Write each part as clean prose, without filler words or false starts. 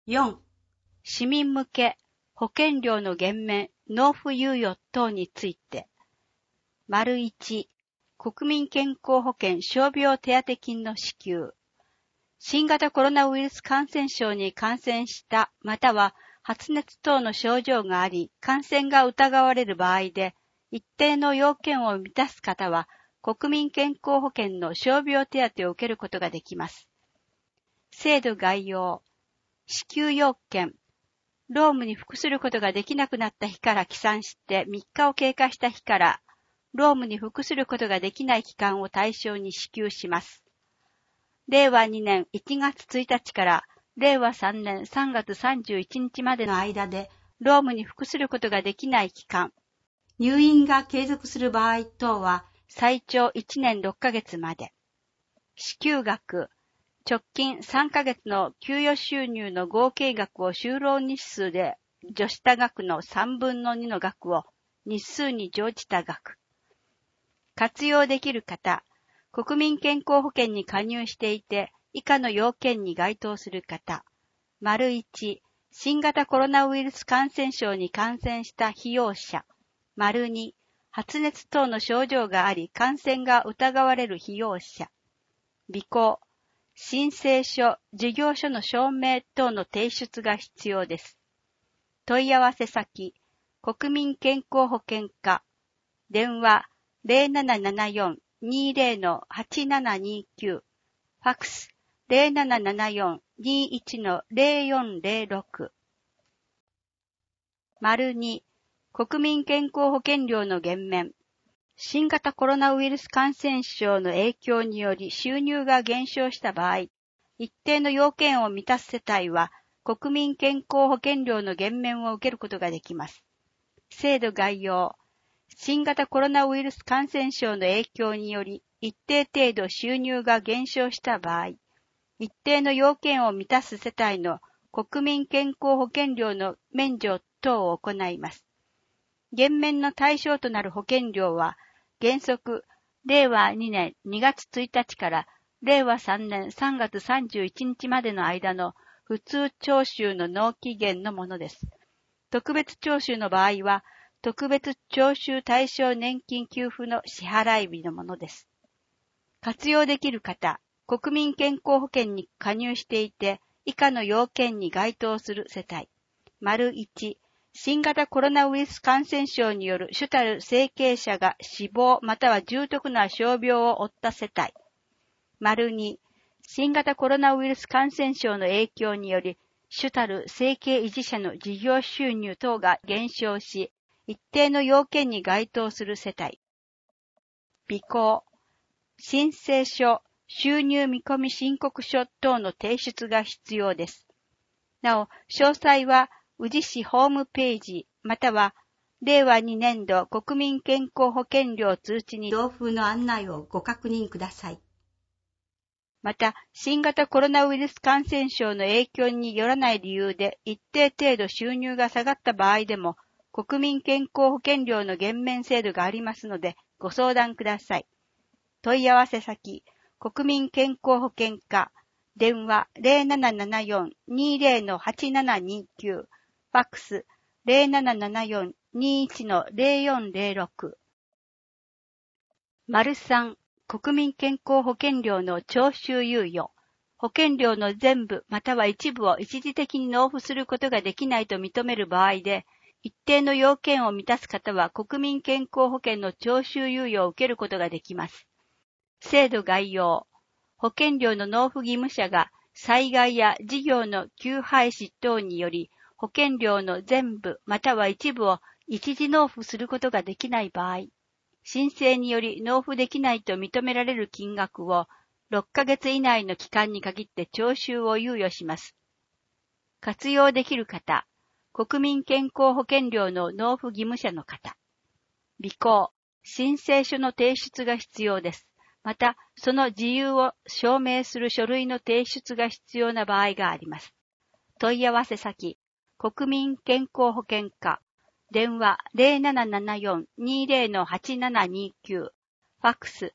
4. 市民向け保険料の減免、納付猶予等について。1. 国民健康保険傷病手当金の支給。新型コロナウイルス感染症に感染したまたは発熱等の症状があり、感染が疑われる場合で、一定の要件を満たす方は、国民健康保険の傷病手当を受けることができます。制度概要。支給要件。労務に服することができなくなった日から起算して3日を経過した日から、労務に服することができない期間を対象に支給します。令和2年1月1日から令和3年3月31日までの間で、労務に服することができない期間、入院が継続する場合等は最長1年6ヶ月まで。支給額、直近3ヶ月の給与収入の合計額を就労日数で除した額の3分の2の額を日数に乗じた額。活用できる方、国民健康保険に加入していて以下の要件に該当する方。1、新型コロナウイルス感染症に感染した被用者。2、発熱等の症状があり感染が疑われる被用者。備考。申請書、事業所の証明等の提出が必要です。問い合わせ先、国民健康保険課、電話 0774-20-8729、ファックス 0774-21-0406。2、国民健康保険料の減免。新型コロナウイルス感染症の影響により収入が減少した場合、一定の要件を満たす世帯は国民健康保険料の減免を受けることができます。制度概要。新型コロナウイルス感染症の影響により一定程度収入が減少した場合、一定の要件を満たす世帯の国民健康保険料の免除等を行います。減免の対象となる保険料は、原則、令和2年2月1日から令和3年3月31日までの間の普通徴収の納期限のものです。特別徴収の場合は、特別徴収対象年金給付の支払い日のものです。活用できる方、国民健康保険に加入していて、以下の要件に該当する世帯。1、新型コロナウイルス感染症による主たる生計者が死亡または重篤な傷病を負った世帯。2、新型コロナウイルス感染症の影響により主たる生計維持者の事業収入等が減少し、一定の要件に該当する世帯。備考。申請書、収入見込み申告書等の提出が必要です。なお、詳細は、宇治市ホームページ、または、令和2年度国民健康保険料通知に同封の案内をご確認ください。また、新型コロナウイルス感染症の影響によらない理由で一定程度収入が下がった場合でも、国民健康保険料の減免制度がありますので、ご相談ください。問い合わせ先、国民健康保険課、電話 0774-20-8729、ファックス 0774-21-0406。3、国民健康保険料の徴収猶予。保険料の全部または一部を一時的に納付することができないと認める場合で、一定の要件を満たす方は国民健康保険の徴収猶予を受けることができます。制度概要。保険料の納付義務者が災害や事業の休廃止等により保険料の全部または一部を一時納付することができない場合、申請により納付できないと認められる金額を6ヶ月以内の期間に限って徴収を猶予します。活用できる方、国民健康保険料の納付義務者の方。備考、申請書の提出が必要です。また、その事由を証明する書類の提出が必要な場合があります。問い合わせ先、国民健康保険課、電話 0774-20-8729、ファックス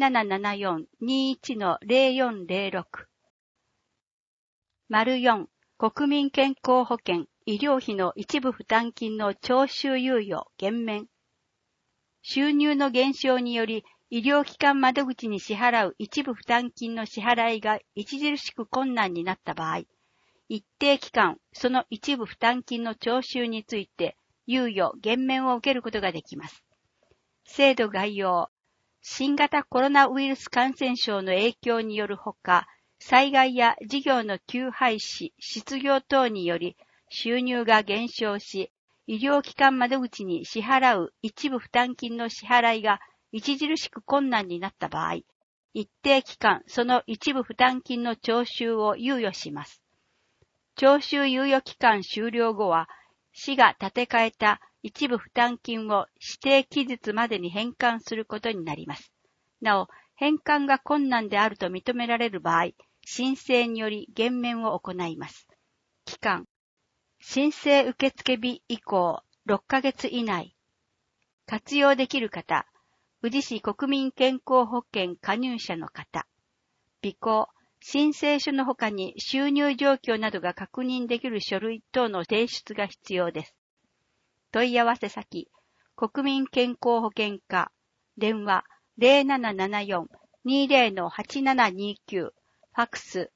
0774-21-0406。4、 国民健康保険、医療費の一部負担金の徴収猶予減免。収入の減少により、医療機関窓口に支払う一部負担金の支払いが著しく困難になった場合、一定期間、その一部負担金の徴収について、猶予減免を受けることができます。制度概要。新型コロナウイルス感染症の影響によるほか、災害や事業の休廃止、失業等により収入が減少し、医療機関窓口に支払う一部負担金の支払いが著しく困難になった場合、一定期間その一部負担金の徴収を猶予します。徴収猶予期間終了後は、市が立て替えた一部負担金を指定期日までに返還することになります。なお、返還が困難であると認められる場合、申請により減免を行います。期間。申請受付日以降6ヶ月以内。活用できる方。宇治市国民健康保険加入者の方。備考。申請書の他に収入状況などが確認できる書類等の提出が必要です。問い合わせ先。国民健康保険課。電話 0774-20-8729。ファックス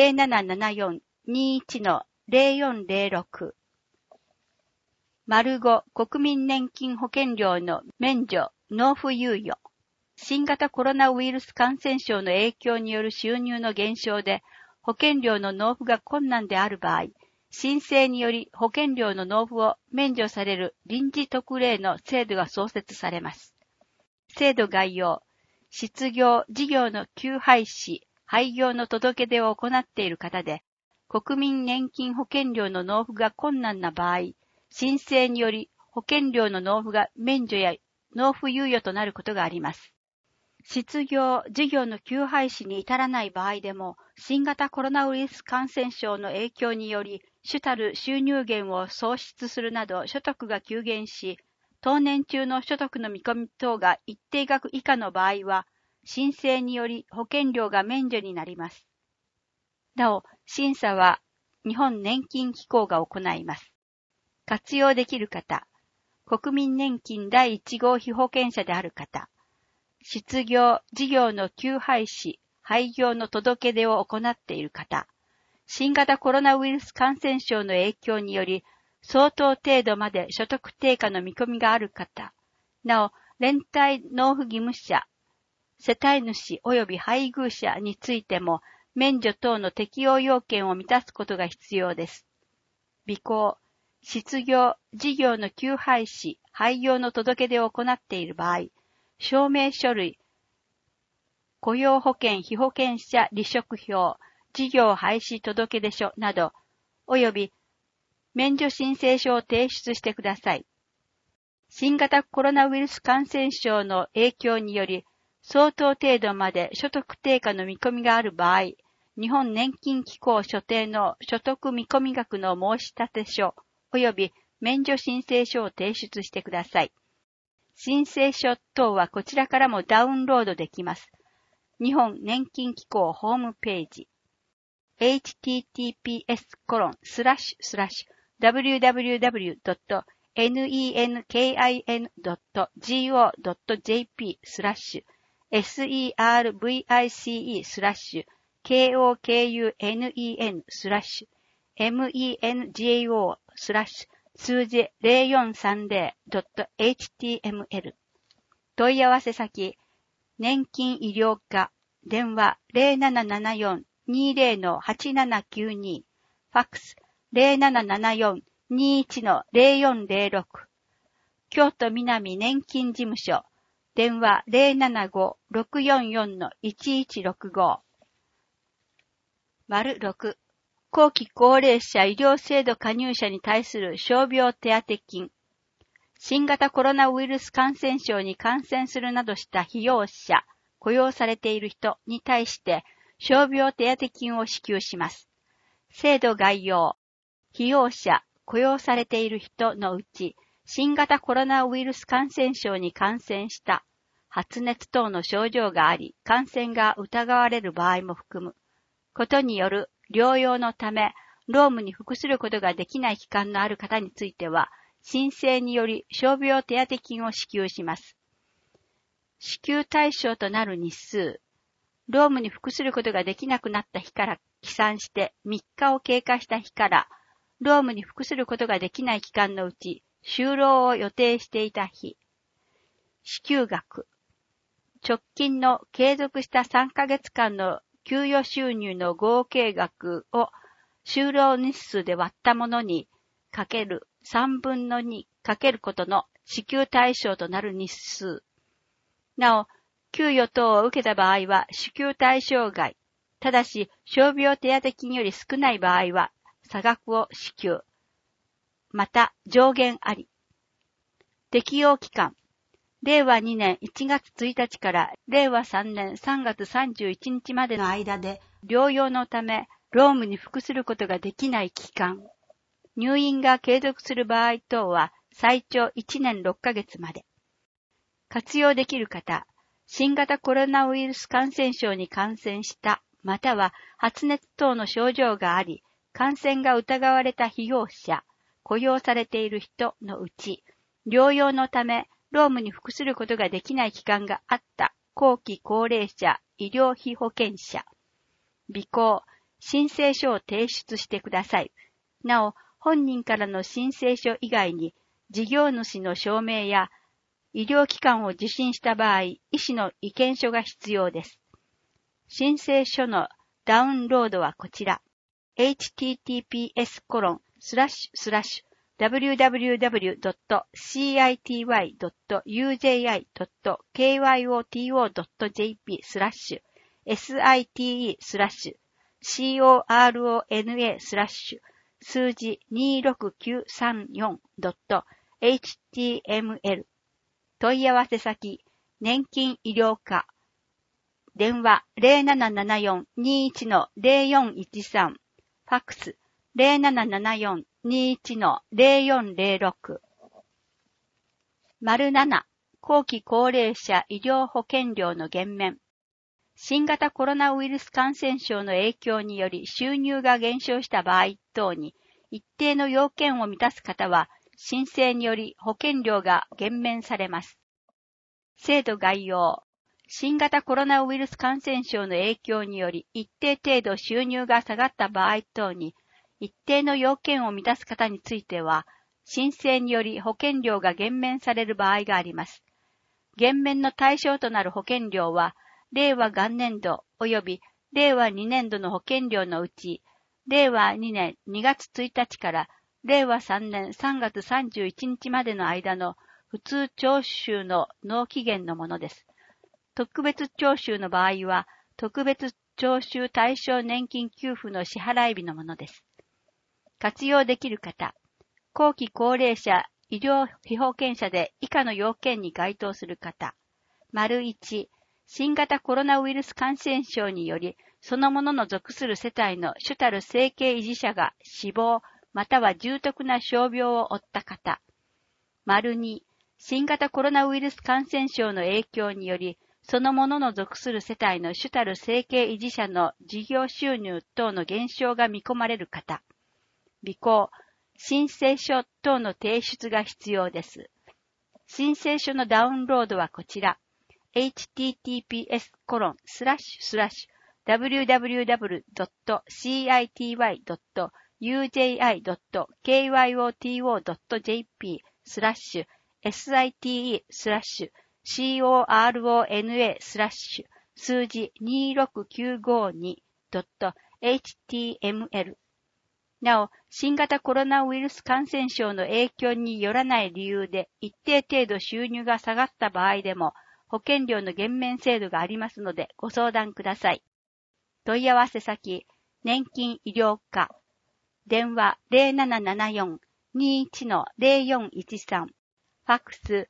0774-21-0406。5国民年金保険料の免除、納付猶予。新型コロナウイルス感染症の影響による収入の減少で保険料の納付が困難である場合、申請により保険料の納付を免除される臨時特例の制度が創設されます。制度概要。失業、事業の休廃止、廃業の届け出を行っている方で、国民年金保険料の納付が困難な場合、申請により保険料の納付が免除や納付猶予となることがあります。失業、事業の休廃止に至らない場合でも、新型コロナウイルス感染症の影響により、主たる収入源を喪失するなど所得が急減し、当年中の所得の見込み等が一定額以下の場合は、申請により保険料が免除になります。なお、審査は日本年金機構が行います。活用できる方、国民年金第1号被保険者である方、失業、事業の休廃止、廃業の届け出を行っている方、新型コロナウイルス感染症の影響により、相当程度まで所得低下の見込みがある方、なお、連帯納付義務者、世帯主及び配偶者についても、免除等の適用要件を満たすことが必要です。備考、失業、事業の休廃止、廃業の届け出を行っている場合、証明書類、雇用保険被保険者離職票、事業廃止届出書など、及び免除申請書を提出してください。新型コロナウイルス感染症の影響により、相当程度まで所得低下の見込みがある場合、日本年金機構所定の所得見込み額の申立書及び免除申請書を提出してください。申請書等はこちらからもダウンロードできます。日本年金機構ホームページ https://www.nenkin.go.jp/servicunen/menjo/ 数字 0430.html 問い合わせ先、年金医療課、電話 0774-20-8792、ファックス 0774-21-0406、京都南年金事務所、電話 075-644-1165。6、後期高齢者医療制度加入者に対する傷病手当金。新型コロナウイルス感染症に感染するなどした被用者、雇用されている人に対して傷病手当金を支給します。制度概要。被用者、雇用されている人のうち、新型コロナウイルス感染症に感染した発熱等の症状があり、感染が疑われる場合も含むことによる療養のため、 労務に服することができない期間のある方については、申請により傷病手当金を支給します。支給対象となる日数、労務に服することができなくなった日から起算して3日を経過した日から、労務に服することができない期間のうち、就労を予定していた日、支給額、直近の継続した3ヶ月間の給与収入の合計額を就労日数で割ったものにかける3分の2かけることの支給対象となる日数。なお、給与等を受けた場合は支給対象外。ただし、傷病手当金より少ない場合は差額を支給。また、上限あり。適用期間。令和2年1月1日から令和3年3月31日までの間で療養のため労務に服することができない期間。入院が継続する場合等は最長1年6ヶ月まで。活用できる方、新型コロナウイルス感染症に感染したまたは発熱等の症状があり、感染が疑われた被用者、雇用されている人のうち、療養のため労務に服することができない期間があった後期高齢者医療費保険者、備考、申請書を提出してください。なお、本人からの申請書以外に事業主の証明や医療機関を受診した場合、医師の意見書が必要です。申請書のダウンロードはこちら。https://www.city.uji.kyoto.jp/SITE/corona/数字 26934.html 問い合わせ先、年金医療課。電話 0774-21-0413。ファックス 0774-21-0406。7、後期高齢者医療保険料の減免。新型コロナウイルス感染症の影響により収入が減少した場合等に、一定の要件を満たす方は、申請により保険料が減免されます。制度概要。新型コロナウイルス感染症の影響により一定程度収入が下がった場合等に、一定の要件を満たす方については、申請により保険料が減免される場合があります。減免の対象となる保険料は、令和元年度及び令和2年度の保険料のうち、令和2年2月1日から令和3年3月31日までの間の普通徴収の納期限のものです。特別徴収の場合は、特別徴収対象年金給付の支払い日のものです。活用できる方、後期高齢者医療費保険者で以下の要件に該当する方。1、新型コロナウイルス感染症により、そのものの属する世帯の主たる生計維持者が死亡、または重篤な傷病を負った方。2、新型コロナウイルス感染症の影響により、そのものの属する世帯の主たる生計維持者の事業収入等の減少が見込まれる方。備考、申請書等の提出が必要です。申請書のダウンロードはこちら。https://www.city.uji.kyoto.jp/site/corona/ 数字 26952.html なお、新型コロナウイルス感染症の影響によらない理由で一定程度収入が下がった場合でも、保険料の減免制度がありますのでご相談ください。問い合わせ先、年金医療課。電話 0774-21-0413。ファックス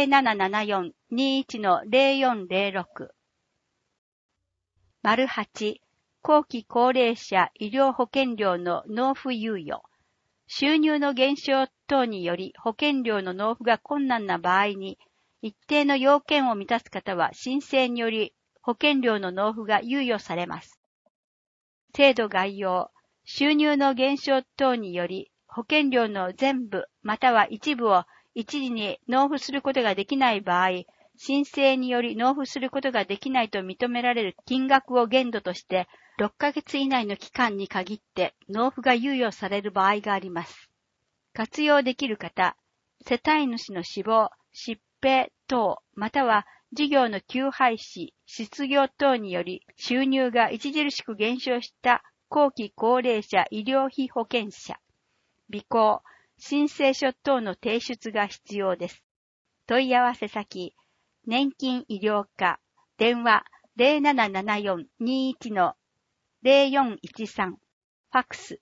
0774-21-0406。8、後期高齢者医療保険料の納付猶予。収入の減少等により保険料の納付が困難な場合に、一定の要件を満たす方は申請により保険料の納付が猶予されます。制度概要。 収入の減少等により保険料の全部または一部を一時に納付することができない場合、申請により納付することができないと認められる金額を限度として6ヶ月以内の期間に限って納付が猶予される場合があります。活用できる方、世帯主の死亡、疾病等、または事業の休廃止、失業等により収入が著しく減少した後期高齢者医療費保険者、備考、申請書等の提出が必要です。問い合わせ先、年金医療課、電話 0774-21-0413、ファックス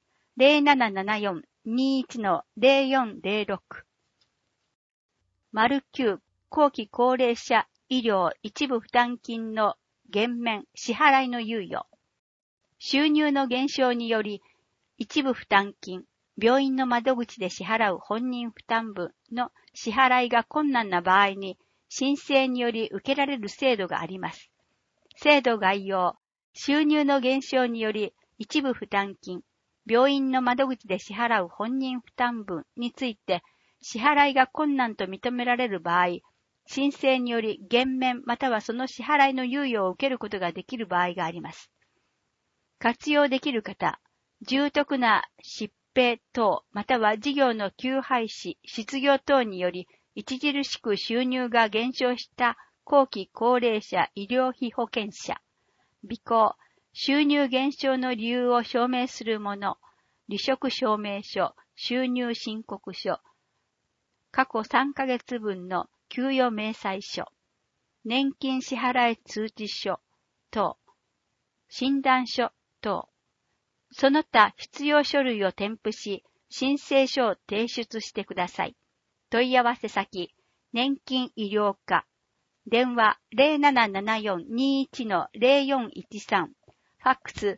0774-21-0406。9、後期高齢者医療一部負担金の減免、支払いの猶予。収入の減少により、一部負担金、病院の窓口で支払う本人負担分の支払いが困難な場合に、申請により受けられる制度があります。制度概要、収入の減少により一部負担金、病院の窓口で支払う本人負担分について、支払いが困難と認められる場合、申請により減免またはその支払いの猶予を受けることができる場合があります。活用できる方、重篤な疾病等または事業の休廃止、失業等により著しく収入が減少した後期高齢者医療費保険者、備考、収入減少の理由を証明するもの、離職証明書、収入申告書、過去3ヶ月分の給与明細書、年金支払い通知書等、診断書等、その他必要書類を添付し、申請書を提出してください。問い合わせ先、年金医療課、電話 0774-21-0413、ファックス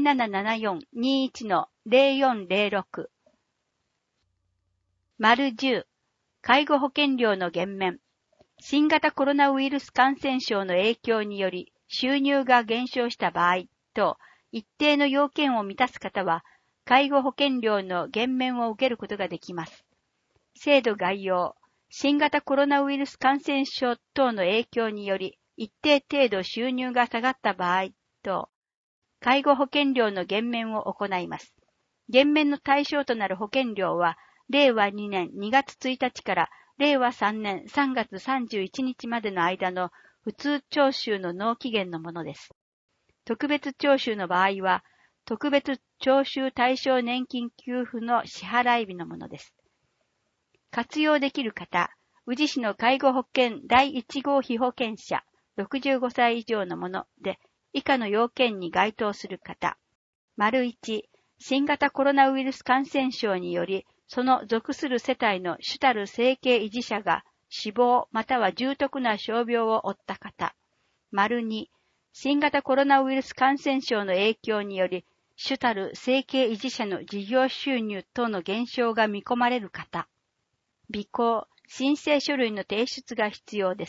0774-21-0406。10、介護保険料の減免。新型コロナウイルス感染症の影響により収入が減少した場合と、一定の要件を満たす方は、介護保険料の減免を受けることができます。制度概要、新型コロナウイルス感染症等の影響により、一定程度収入が下がった場合と、介護保険料の減免を行います。減免の対象となる保険料は、令和2年2月1日から令和3年3月31日までの間の普通徴収の納期限のものです。特別徴収の場合は、特別徴収対象年金給付の支払い日のものです。活用できる方、宇治市の介護保険第1号被保険者、65歳以上のもので、以下の要件に該当する方。1、新型コロナウイルス感染症により、その属する世帯の主たる生計維持者が死亡または重篤な傷病を負った方。2、新型コロナウイルス感染症の影響により、主たる生計維持者の事業収入等の減少が見込まれる方。備考、申請書類の提出が必要です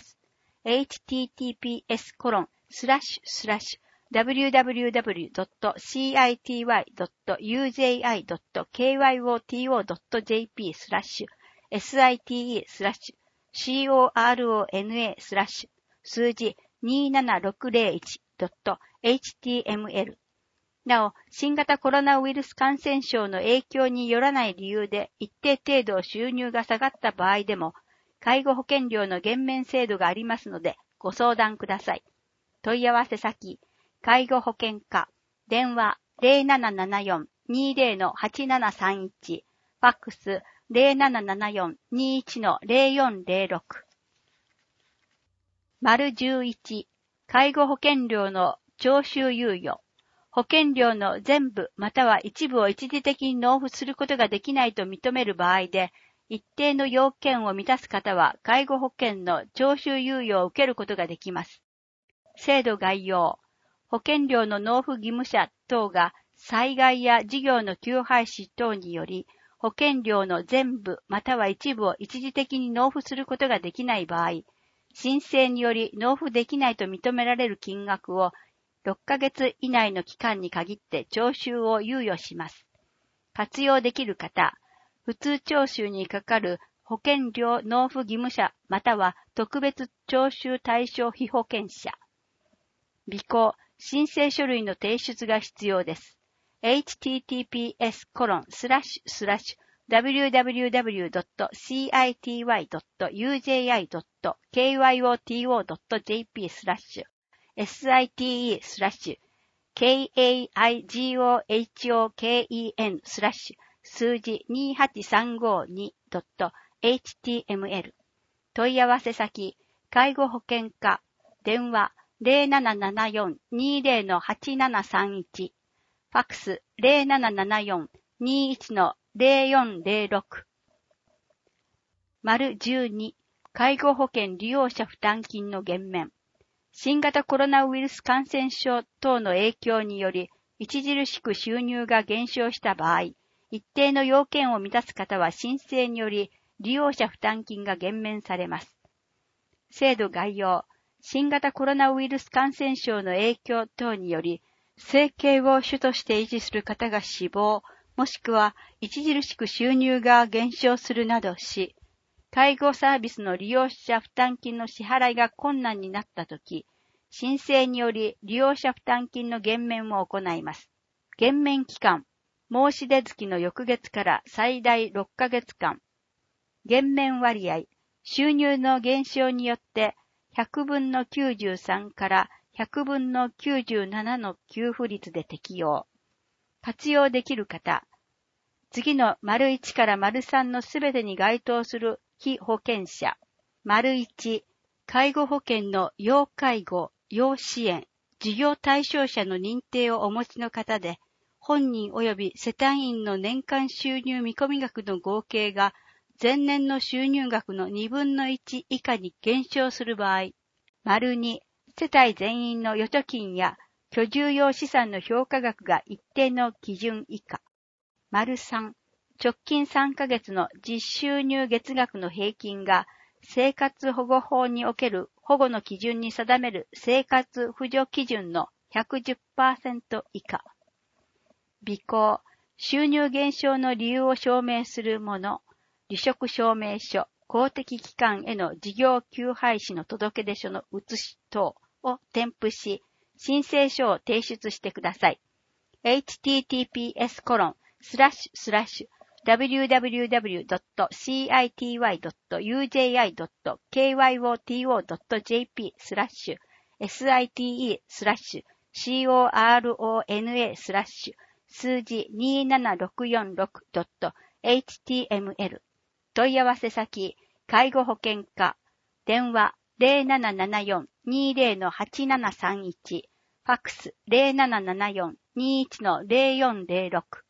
。https://www.city.uji.kyoto.jp/site/corona/ 数字 27601.html。なお、新型コロナウイルス感染症の影響によらない理由で一定程度収入が下がった場合でも、介護保険料の減免制度がありますので、ご相談ください。問い合わせ先、介護保険課、電話 0774-20-8731、ファックス 0774-21-0406。11、介護保険料の徴収猶予。保険料の全部または一部を一時的に納付することができないと認める場合で、一定の要件を満たす方は介護保険の徴収猶予を受けることができます。制度概要、保険料の納付義務者等が災害や事業の休廃止等により、保険料の全部または一部を一時的に納付することができない場合、申請により納付できないと認められる金額を 6ヶ月以内の期間に限って徴収を猶予します。活用できる方、普通徴収にかかる保険料納付義務者または特別徴収対象被保険者。備考、申請書類の提出が必要です。https://www.city.uji.kyoto.jp/site/kaigohoken/数字 28352.html 問い合わせ先、介護保険課、電話 0774-20-8731、ファックス 0774-21-0406。丸12、介護保険利用者負担金の減免。新型コロナウイルス感染症等の影響により、著しく収入が減少した場合、一定の要件を満たす方は申請により利用者負担金が減免されます。制度概要、新型コロナウイルス感染症の影響等により、生計を主として維持する方が死亡、もしくは著しく収入が減少するなどし、介護サービスの利用者負担金の支払いが困難になったとき、申請により利用者負担金の減免を行います。減免期間、申し出月の翌月から最大6ヶ月間。減免割合、収入の減少によって100分の93から100分の97の給付率で適用。活用できる方、次の丸1から丸3のすべてに該当する被保険者。丸1、介護保険の要介護、要支援、事業対象者の認定をお持ちの方で、本人及び世帯員の年間収入見込み額の合計が前年の収入額の2分の1以下に減少する場合、丸2、世帯全員の預貯金や居住用資産の評価額が一定の基準以下。丸3、直近3ヶ月の実収入月額の平均が生活保護法における保護の基準に定める生活扶助基準の 110% 以下。備考、収入減少の理由を証明するもの、離職証明書、公的機関への事業休廃止の届出書の写し等を添付し、申請書を提出してください。https://www.city.uji.kyoto.jp/site/corona/ 数字 27646.html 問い合わせ先、介護保険課、電話 0774-20-8731、ファックス 0774-21-0406